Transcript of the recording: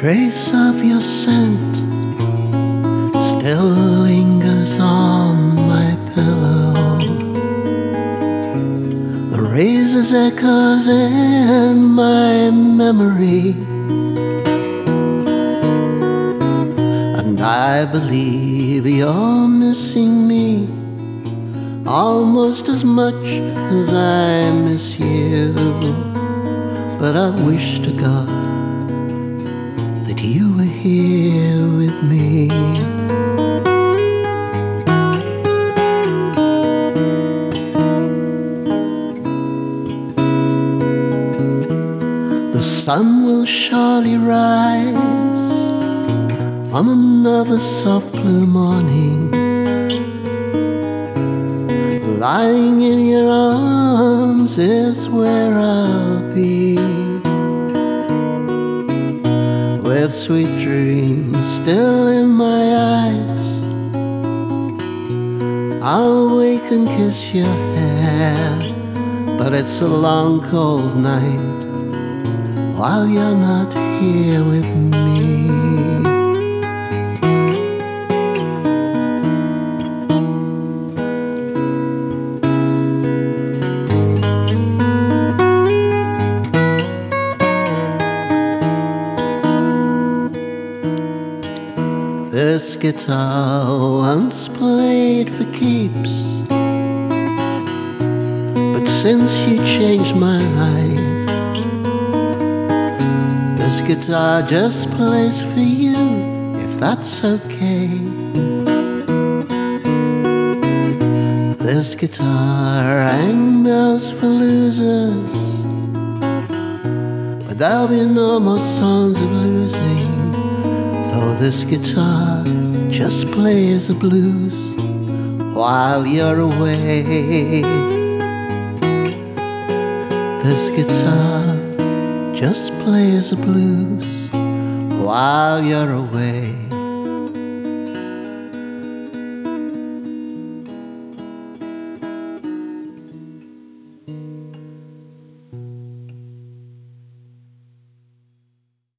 trace of your scent still lingers on my pillow. The razor's echoes in my memory, and I believe you're missing me almost as much as I miss you. But I wish to God that you were here with me. The sun will surely rise on another soft blue morning. Lying in your arms is where I'll be, with sweet dreams still in my eyes. I'll wake and kiss your hair, but it's a long cold night while you're not here with me. This guitar once played for keeps, but since you changed my life, this guitar just plays for you, if that's okay. This guitar rang bells for losers, but there'll be no more songs of losing. Though this guitar just plays the blues while you're away. This guitar just plays the blues while you're away.